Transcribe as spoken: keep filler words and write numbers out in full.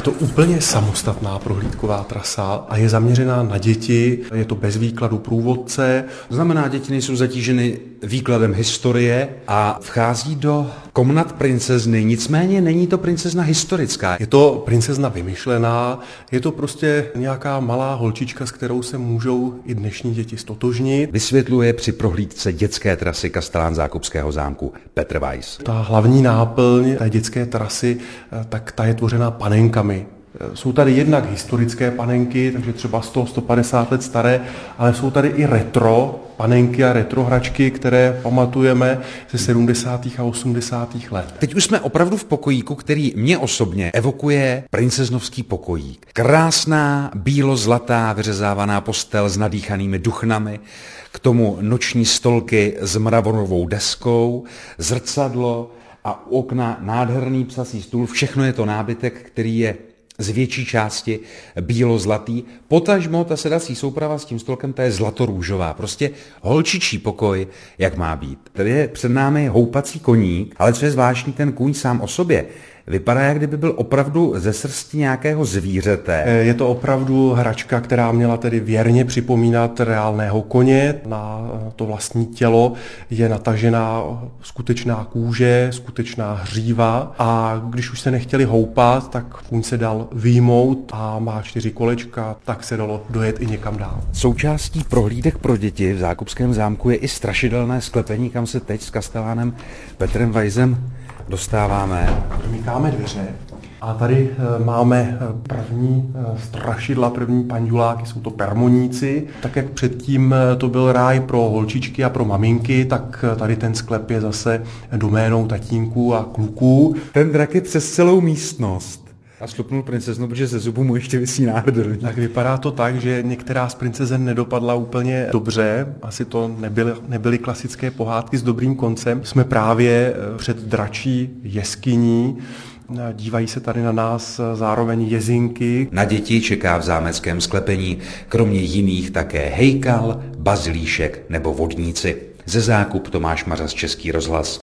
Je to úplně samostatná prohlídková trasa a je zaměřená na děti, je to bez výkladu průvodce. To znamená, děti nejsou zatíženy výkladem historie a vchází do komnat princezny, nicméně není to princezna historická. Je to princezna vymyšlená, je to prostě nějaká malá holčička, s kterou se můžou i dnešní děti stotožnit. Vysvětluje při prohlídce dětské trasy Kastelán Zákupského zámku Petr Weiss. Ta hlavní náplň té dětské trasy, tak ta je tvořená panenkami. Jsou tady jednak historické panenky, takže třeba sto až sto padesát let staré, ale jsou tady i retro panenky a retro hračky, které pamatujeme ze sedmdesátých a osmdesátých let. Teď už jsme opravdu v pokojíku, který mě osobně evokuje princeznovský pokojík. Krásná, bílo-zlatá vyřezávaná postel s nadýchanými duchnami, k tomu noční stolky s mravorovou deskou, zrcadlo a u okna nádherný psací stůl. Všechno je to nábytek, který je z větší části bílo-zlatý. Potažmo ta sedací souprava s tím stolkem, ta je zlatorůžová. Prostě holčičí pokoj, jak má být. Tady je před námi houpací koník, ale co je zvláštní, ten kůň sám o sobě vypadá, jak kdyby byl opravdu ze srsti nějakého zvířete. Je to opravdu hračka, která měla tedy věrně připomínat reálného koně. Na to vlastní tělo je natažená skutečná kůže, skutečná hříva a když už se nechtěli houpat, tak kůň se dal vyjmout a má čtyři kolečka, tak se dalo dojet i někam dál. Součástí prohlídek pro děti v Zákupském zámku je i strašidelné sklepení, kam se teď s kastelánem Petrem Weissem dostáváme. Promítáme dveře a tady máme první strašidla, první panduláky, jsou to permoníci. Tak jak předtím to byl ráj pro holčičky a pro maminky, tak tady ten sklep je zase doménou tatínků a kluků. Ten drak je přes celou místnost. A šlupnul princeznu, protože ze zubu mu ještě visí náhrdelník. Tak vypadá to tak, že některá z princezen nedopadla úplně dobře. Asi to nebyly, nebyly klasické pohádky s dobrým koncem. Jsme právě před dračí jeskyní. Dívají se tady na nás zároveň jezinky. Na děti čeká v zámeckém sklepení kromě jiných také hejkal, bazilíšek nebo vodníci. Ze Zákup Tomáš Mařas, Český rozhlas.